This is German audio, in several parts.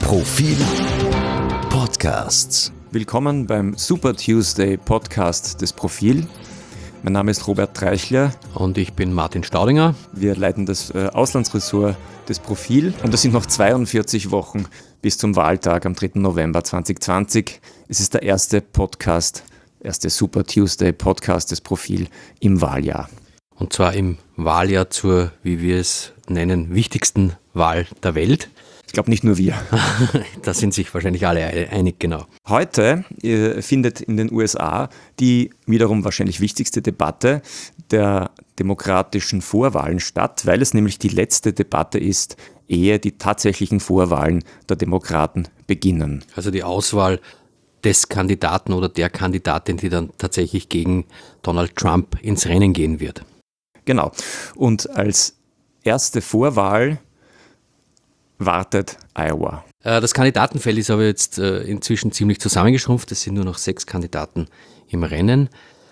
Profil Podcasts. Willkommen beim Super Tuesday Podcast des Profil. Mein Name ist Robert Treichler. Und ich bin Martin Staudinger. Wir leiten das Auslandsressort des Profil und es sind noch 42 Wochen bis zum Wahltag am 3. November 2020. Es ist der erste Super Tuesday Podcast des Profil im Wahljahr. Und zwar im Wahljahr zur, wie wir es nennen, wichtigsten Wahl der Welt. Ich glaube nicht nur wir. Da sind sich wahrscheinlich alle einig, genau. Heute findet in den USA die wiederum wahrscheinlich wichtigste Debatte der demokratischen Vorwahlen statt, weil es nämlich die letzte Debatte ist, ehe die tatsächlichen Vorwahlen der Demokraten beginnen. Also die Auswahl des Kandidaten oder der Kandidatin, die dann tatsächlich gegen Donald Trump ins Rennen gehen wird. Genau. Und als erste Vorwahl wartet Iowa. Das Kandidatenfeld ist aber jetzt inzwischen ziemlich zusammengeschrumpft. Es sind nur noch 6 Kandidaten im Rennen.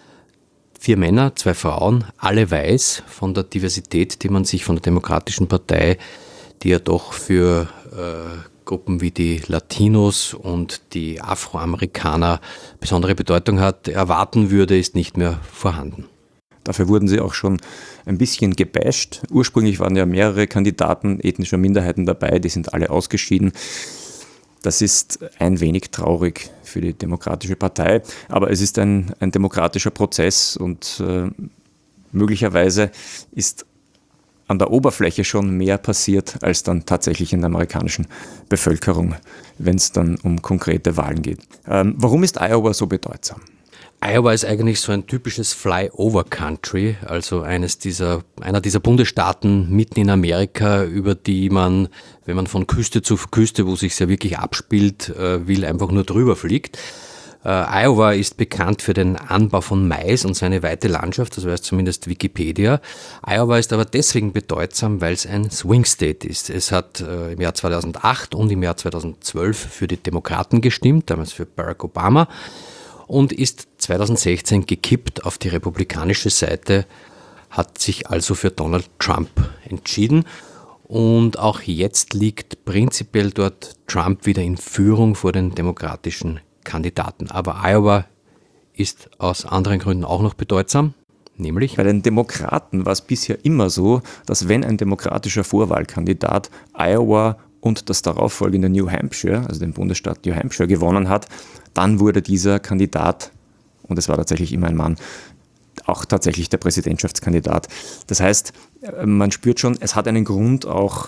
4 Männer, 2 Frauen, alle weiß von der Diversität, die man sich von der Demokratischen Partei, die ja doch für Gruppen wie die Latinos und die Afroamerikaner besondere Bedeutung hat, erwarten würde, ist nicht mehr vorhanden. Dafür wurden sie auch schon ein bisschen gebasht. Ursprünglich waren ja mehrere Kandidaten ethnischer Minderheiten dabei, die sind alle ausgeschieden. Das ist ein wenig traurig für die Demokratische Partei, aber es ist ein demokratischer Prozess und möglicherweise ist an der Oberfläche schon mehr passiert als dann tatsächlich in der amerikanischen Bevölkerung, wenn es dann um konkrete Wahlen geht. Warum ist Iowa so bedeutsam? Iowa ist eigentlich so ein typisches Flyover-Country, also einer dieser Bundesstaaten mitten in Amerika, über die man, wenn man von Küste zu Küste, wo sich ja wirklich abspielt, will, einfach nur drüber fliegt. Iowa ist bekannt für den Anbau von Mais und seine weite Landschaft, das weiß zumindest Wikipedia. Iowa ist aber deswegen bedeutsam, weil es ein Swing State ist. Es hat im Jahr 2008 und im Jahr 2012 für die Demokraten gestimmt, damals für Barack Obama, und ist 2016 gekippt auf die republikanische Seite, hat sich also für Donald Trump entschieden. Und auch jetzt liegt prinzipiell dort Trump wieder in Führung vor den demokratischen Kandidaten. Aber Iowa ist aus anderen Gründen auch noch bedeutsam, nämlich bei den Demokraten war es bisher immer so, dass wenn ein demokratischer Vorwahlkandidat Iowa und das darauffolgende New Hampshire, also den Bundesstaat New Hampshire, gewonnen hat, dann wurde dieser Kandidat, und es war tatsächlich immer ein Mann, auch tatsächlich der Präsidentschaftskandidat. Das heißt, man spürt schon, es hat einen Grund auch,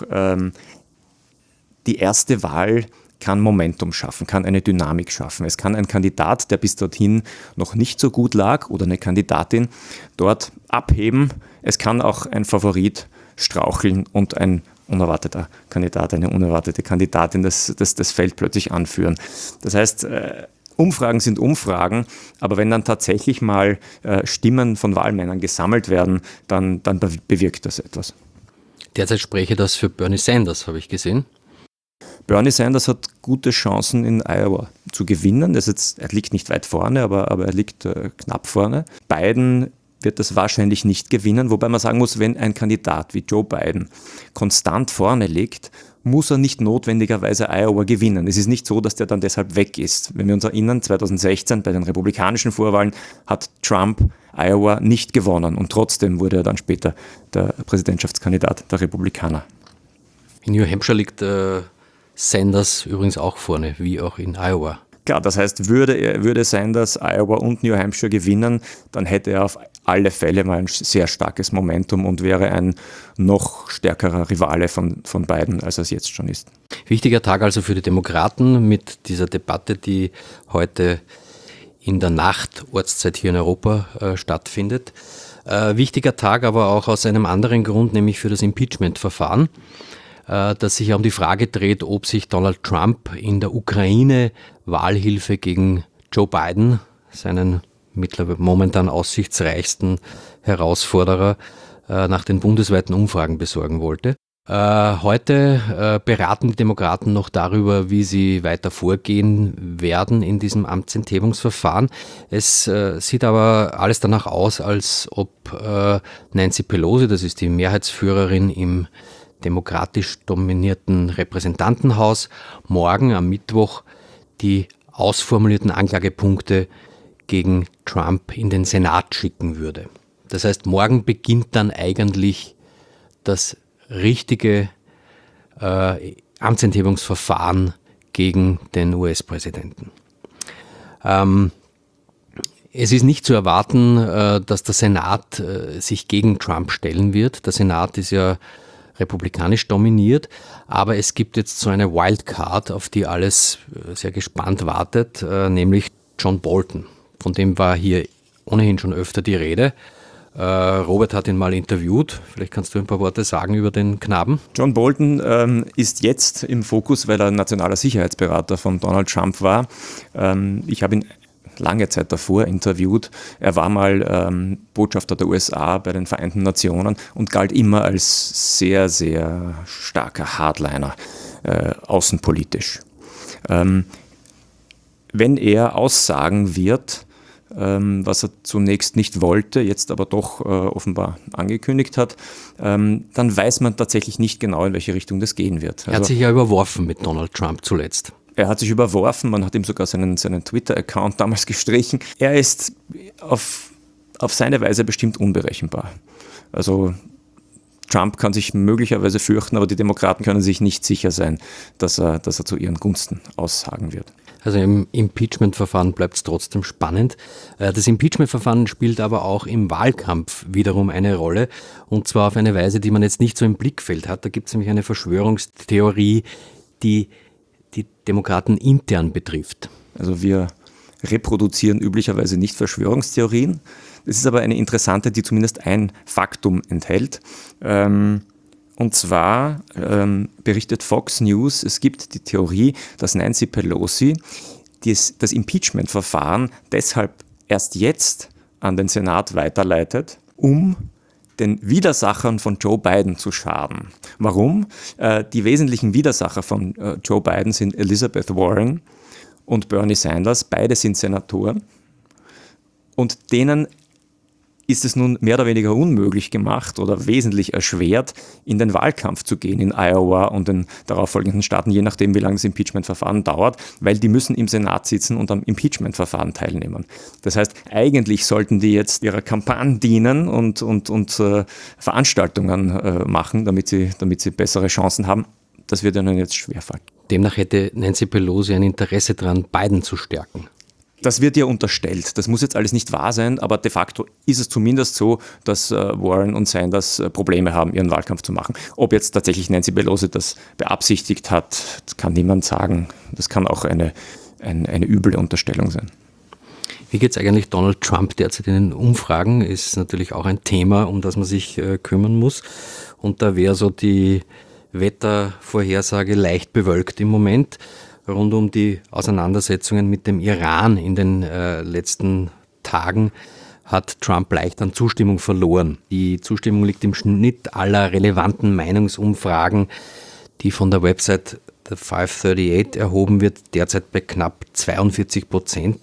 die erste Wahl kann Momentum schaffen, kann eine Dynamik schaffen. Es kann ein Kandidat, der bis dorthin noch nicht so gut lag, oder eine Kandidatin dort abheben. Es kann auch ein Favorit straucheln und ein unerwarteter Kandidat, eine unerwartete Kandidatin das Feld plötzlich anführen. Das heißt, Umfragen sind Umfragen, aber wenn dann tatsächlich mal Stimmen von Wahlmännern gesammelt werden, dann bewirkt das etwas. derzeit spreche das für Bernie Sanders, habe ich gesehen. Bernie Sanders hat gute Chancen in Iowa zu gewinnen. Er liegt nicht weit vorne, aber er liegt knapp vorne. Biden wird das wahrscheinlich nicht gewinnen, wobei man sagen muss, wenn ein Kandidat wie Joe Biden konstant vorne liegt, muss er nicht notwendigerweise Iowa gewinnen. Es ist nicht so, dass der dann deshalb weg ist. Wenn wir uns erinnern, 2016 bei den republikanischen Vorwahlen hat Trump Iowa nicht gewonnen und trotzdem wurde er dann später der Präsidentschaftskandidat der Republikaner. In New Hampshire liegt Sanders übrigens auch vorne, wie auch in Iowa. Klar, das heißt, würde Sanders Iowa und New Hampshire gewinnen, dann hätte er auf alle Fälle mal ein sehr starkes Momentum und wäre ein noch stärkerer Rivale von beiden, als er es jetzt schon ist. Wichtiger Tag also für die Demokraten mit dieser Debatte, die heute in der Nacht, Ortszeit hier in Europa, stattfindet. Wichtiger Tag aber auch aus einem anderen Grund, nämlich für das Impeachment-Verfahren, das sich ja um die Frage dreht, ob sich Donald Trump in der Ukraine Wahlhilfe gegen Joe Biden, seinen momentan aussichtsreichsten Herausforderer, nach den bundesweiten Umfragen besorgen wollte. Heute beraten die Demokraten noch darüber, wie sie weiter vorgehen werden in diesem Amtsenthebungsverfahren. Es sieht aber alles danach aus, als ob Nancy Pelosi, das ist die Mehrheitsführerin im demokratisch dominierten Repräsentantenhaus morgen am Mittwoch die ausformulierten Anklagepunkte gegen Trump in den Senat schicken würde. Das heißt, morgen beginnt dann eigentlich das richtige Amtsenthebungsverfahren gegen den US-Präsidenten. Es ist nicht zu erwarten, dass der Senat sich gegen Trump stellen wird. Der Senat ist ja republikanisch dominiert, aber es gibt jetzt so eine Wildcard, auf die alles sehr gespannt wartet, nämlich John Bolton. Von dem war hier ohnehin schon öfter die Rede. Robert hat ihn mal interviewt. Vielleicht kannst du ein paar Worte sagen über den Knaben. John Bolton ist jetzt im Fokus, weil er nationaler Sicherheitsberater von Donald Trump war. Ich habe ihn lange Zeit davor interviewt. Er war mal Botschafter der USA bei den Vereinten Nationen und galt immer als sehr, sehr starker Hardliner, außenpolitisch. Wenn er aussagen wird, was er zunächst nicht wollte, jetzt aber doch offenbar angekündigt hat, dann weiß man tatsächlich nicht genau, in welche Richtung das gehen wird. Er hat sich ja überworfen mit Donald Trump zuletzt. Er hat sich überworfen, man hat ihm sogar seinen Twitter-Account damals gestrichen. Er ist auf seine Weise bestimmt unberechenbar. Also Trump kann sich möglicherweise fürchten, aber die Demokraten können sich nicht sicher sein, dass er zu ihren Gunsten aussagen wird. Also im Impeachment-Verfahren bleibt es trotzdem spannend. Das Impeachment-Verfahren spielt aber auch im Wahlkampf wiederum eine Rolle, und zwar auf eine Weise, die man jetzt nicht so im Blickfeld hat. Da gibt es nämlich eine Verschwörungstheorie, die die Demokraten intern betrifft. Also wir reproduzieren üblicherweise nicht Verschwörungstheorien. Das ist aber eine interessante, die zumindest ein Faktum enthält. Und zwar berichtet Fox News, es gibt die Theorie, dass Nancy Pelosi das Impeachment-Verfahren deshalb erst jetzt an den Senat weiterleitet, um den Widersachern von Joe Biden zu schaden. Warum? Die wesentlichen Widersacher von Joe Biden sind Elizabeth Warren und Bernie Sanders. Beide sind Senatoren. Und denen ist es nun mehr oder weniger unmöglich gemacht oder wesentlich erschwert, in den Wahlkampf zu gehen in Iowa und den darauffolgenden Staaten, je nachdem, wie lange das Impeachment-Verfahren dauert, weil die müssen im Senat sitzen und am Impeachment-Verfahren teilnehmen. Das heißt, eigentlich sollten die jetzt ihrer Kampagne dienen und Veranstaltungen machen, damit sie bessere Chancen haben. Das wird ihnen jetzt schwerfallen. Demnach hätte Nancy Pelosi ein Interesse daran, Biden zu stärken. Das wird ihr unterstellt. Das muss jetzt alles nicht wahr sein, aber de facto ist es zumindest so, dass Warren und Sanders Probleme haben, ihren Wahlkampf zu machen. Ob jetzt tatsächlich Nancy Pelosi das beabsichtigt hat, das kann niemand sagen. Das kann auch eine üble Unterstellung sein. Wie geht es eigentlich Donald Trump derzeit in den Umfragen? Ist natürlich auch ein Thema, um das man sich kümmern muss. Und da wäre so die Wettervorhersage leicht bewölkt im Moment. Rund um die Auseinandersetzungen mit dem Iran in den letzten Tagen hat Trump leicht an Zustimmung verloren. Die Zustimmung liegt im Schnitt aller relevanten Meinungsumfragen, die von der Website The 538 erhoben wird, derzeit bei knapp 42%,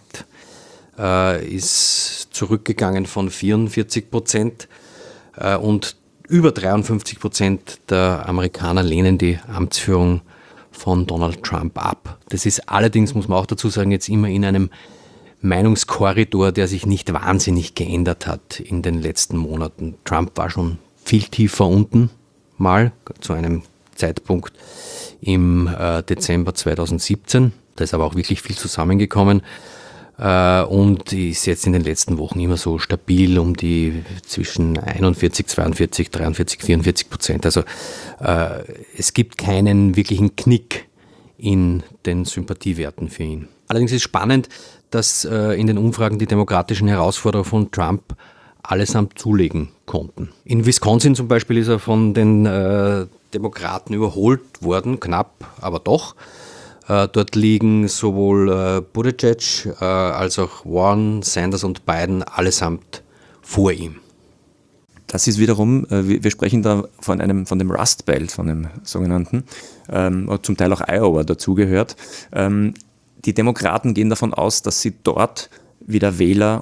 ist zurückgegangen von 44%, und über 53% der Amerikaner lehnen die Amtsführung von Donald Trump ab. Das ist allerdings, muss man auch dazu sagen, jetzt immer in einem Meinungskorridor, der sich nicht wahnsinnig geändert hat in den letzten Monaten. Trump war schon viel tiefer unten, mal zu einem Zeitpunkt im Dezember 2017. Da ist aber auch wirklich viel zusammengekommen und ist jetzt in den letzten Wochen immer so stabil um die zwischen 41, 42, 43, 44%. Also es gibt keinen wirklichen Knick in den Sympathiewerten für ihn. Allerdings ist spannend, dass in den Umfragen die demokratischen Herausforderer von Trump allesamt zulegen konnten. In Wisconsin zum Beispiel ist er von den Demokraten überholt worden, knapp, aber doch. Dort liegen sowohl Buttigieg als auch Warren, Sanders und Biden allesamt vor ihm. Das ist wiederum, wir sprechen da von dem Rust Belt, von dem sogenannten, zum Teil auch Iowa dazugehört. Die Demokraten gehen davon aus, dass sie dort wieder Wähler und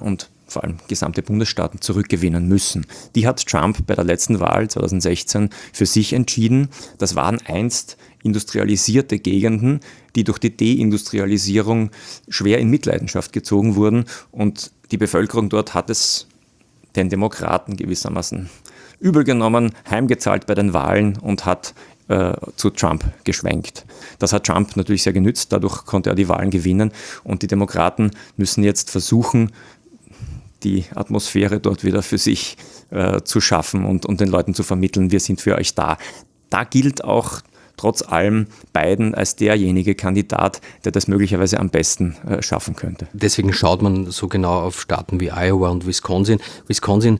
vor allem gesamte Bundesstaaten zurückgewinnen müssen. Die hat Trump bei der letzten Wahl 2016 für sich entschieden. Das waren einst industrialisierte Gegenden, die durch die Deindustrialisierung schwer in Mitleidenschaft gezogen wurden, und die Bevölkerung dort hat es den Demokraten gewissermaßen übel genommen, heimgezahlt bei den Wahlen und hat zu Trump geschwenkt. Das hat Trump natürlich sehr genützt, dadurch konnte er die Wahlen gewinnen, und die Demokraten müssen jetzt versuchen, die Atmosphäre dort wieder für sich zu schaffen und den Leuten zu vermitteln, wir sind für euch da. Da gilt auch trotz allem Biden als derjenige Kandidat, der das möglicherweise am besten schaffen könnte. Deswegen schaut man so genau auf Staaten wie Iowa und Wisconsin. Wisconsin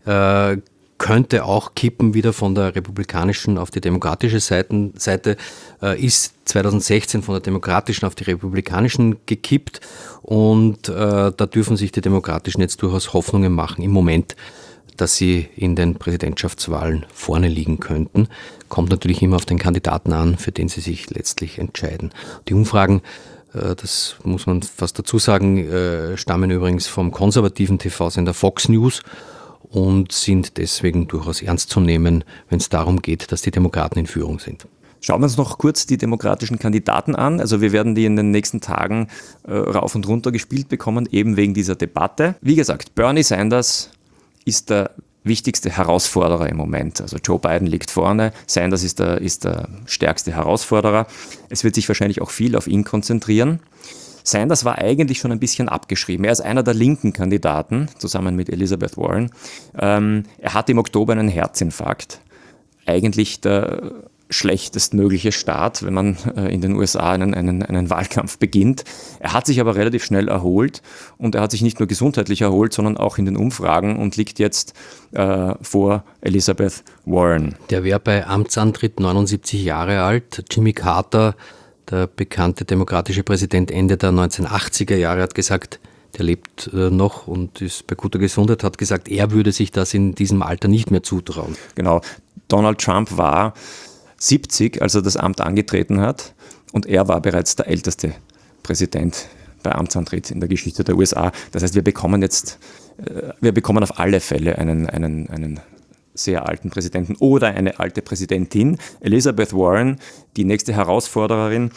könnte auch kippen wieder von der republikanischen auf die demokratische Seite, ist 2016 von der demokratischen auf die republikanischen gekippt, und da dürfen sich die Demokratischen jetzt durchaus Hoffnungen machen im Moment, dass sie in den Präsidentschaftswahlen vorne liegen könnten. Kommt natürlich immer auf den Kandidaten an, für den sie sich letztlich entscheiden. Die Umfragen, das muss man fast dazu sagen, stammen übrigens vom konservativen TV-Sender Fox News und sind deswegen durchaus ernst zu nehmen, wenn es darum geht, dass die Demokraten in Führung sind. Schauen wir uns noch kurz die demokratischen Kandidaten an. Also wir werden die in den nächsten Tagen rauf und runter gespielt bekommen, eben wegen dieser Debatte. Wie gesagt, Bernie Sanders ist der wichtigste Herausforderer im Moment. Also Joe Biden liegt vorne, Sanders ist der stärkste Herausforderer. Es wird sich wahrscheinlich auch viel auf ihn konzentrieren. Sanders war eigentlich schon ein bisschen abgeschrieben. Er ist einer der linken Kandidaten, zusammen mit Elizabeth Warren. Er hatte im Oktober einen Herzinfarkt. Eigentlich der schlechtestmögliche Start, wenn man in den USA einen Wahlkampf beginnt. Er hat sich aber relativ schnell erholt, und er hat sich nicht nur gesundheitlich erholt, sondern auch in den Umfragen, und liegt jetzt vor Elizabeth Warren. Der wäre bei Amtsantritt 79 Jahre alt. Jimmy Carter, der bekannte demokratische Präsident Ende der 1980er Jahre, hat gesagt, der lebt noch und ist bei guter Gesundheit, hat gesagt, er würde sich das in diesem Alter nicht mehr zutrauen. Genau. Donald Trump war 70, als er das Amt angetreten hat, und er war bereits der älteste Präsident bei Amtsantritt in der Geschichte der USA. Das heißt, wir bekommen auf alle Fälle einen sehr alten Präsidenten oder eine alte Präsidentin. Elizabeth Warren, die nächste Herausforderin,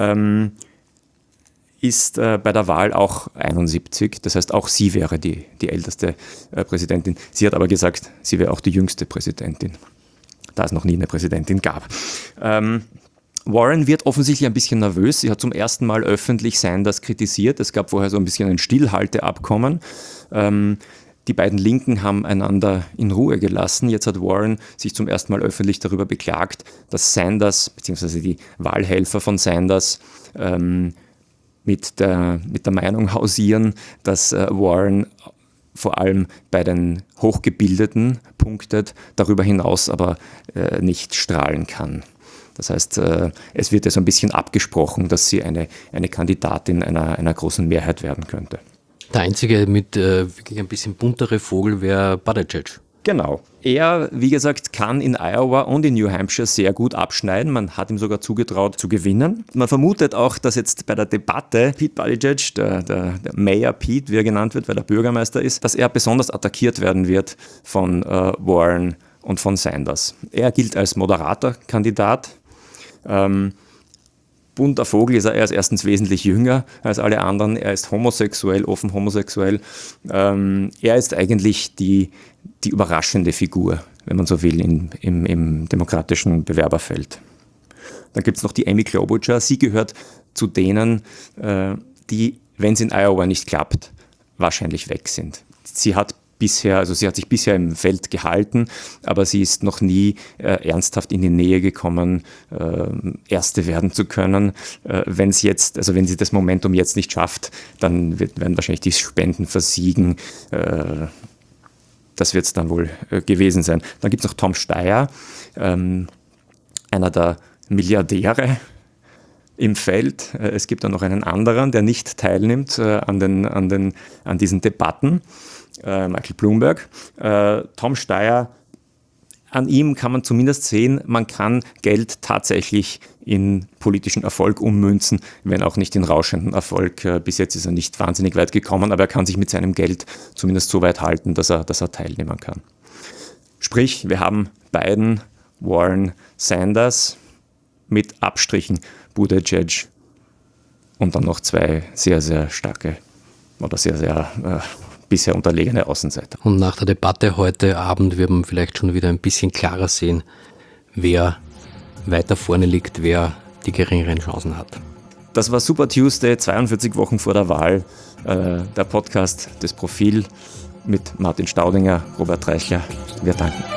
ist bei der Wahl auch 71. Das heißt, auch sie wäre die älteste Präsidentin. Sie hat aber gesagt, sie wäre auch die jüngste Präsidentin, da es noch nie eine Präsidentin gab. Warren wird offensichtlich ein bisschen nervös. Sie hat zum ersten Mal öffentlich Sanders kritisiert. Es gab vorher so ein bisschen ein Stillhalteabkommen. Die beiden Linken haben einander in Ruhe gelassen. Jetzt hat Warren sich zum ersten Mal öffentlich darüber beklagt, dass Sanders bzw. die Wahlhelfer von Sanders mit der Meinung hausieren, dass Warren vor allem bei den Hochgebildeten punktet, darüber hinaus aber nicht strahlen kann. Das heißt, es wird ja so ein bisschen abgesprochen, dass sie eine Kandidatin einer großen Mehrheit werden könnte. Der einzige mit wirklich ein bisschen buntere Vogel wäre Buttigieg. Genau. Er, wie gesagt, kann in Iowa und in New Hampshire sehr gut abschneiden. Man hat ihm sogar zugetraut, zu gewinnen. Man vermutet auch, dass jetzt bei der Debatte Pete Buttigieg, der Mayor Pete, wie er genannt wird, weil er Bürgermeister ist, dass er besonders attackiert werden wird von Warren und von Sanders. Er gilt als moderater Kandidat. Bunter Vogel ist er ist erstens wesentlich jünger als alle anderen. Er ist homosexuell, offen homosexuell. Er ist eigentlich die überraschende Figur, wenn man so will, im demokratischen Bewerberfeld. Dann gibt es noch die Amy Klobuchar. Sie gehört zu denen, die, wenn es in Iowa nicht klappt, wahrscheinlich weg sind. Sie hat sich bisher im Feld gehalten, aber sie ist noch nie ernsthaft in die Nähe gekommen, Erste werden zu können. Wenn sie das Momentum jetzt nicht schafft, dann werden wahrscheinlich die Spenden versiegen. Das wird es dann wohl gewesen sein. Dann gibt es noch Tom Steyer, einer der Milliardäre im Feld. Es gibt dann noch einen anderen, der nicht teilnimmt an diesen Debatten. Michael Bloomberg. Tom Steyer an ihm kann man zumindest sehen, man kann Geld tatsächlich in politischen Erfolg ummünzen, wenn auch nicht in rauschenden Erfolg. Bis jetzt ist er nicht wahnsinnig weit gekommen, aber er kann sich mit seinem Geld zumindest so weit halten, dass er teilnehmen kann. Sprich, wir haben Biden, Warren, Sanders mit Abstrichen Buttigieg und dann noch zwei sehr, sehr starke oder sehr, sehr bisher unterlegene Außenseiter. Und nach der Debatte heute Abend wird man vielleicht schon wieder ein bisschen klarer sehen, wer weiter vorne liegt, wer die geringeren Chancen hat. Das war Super Tuesday, 42 Wochen vor der Wahl. Der Podcast des Profil mit Martin Staudinger, Robert Reichler. Wir danken.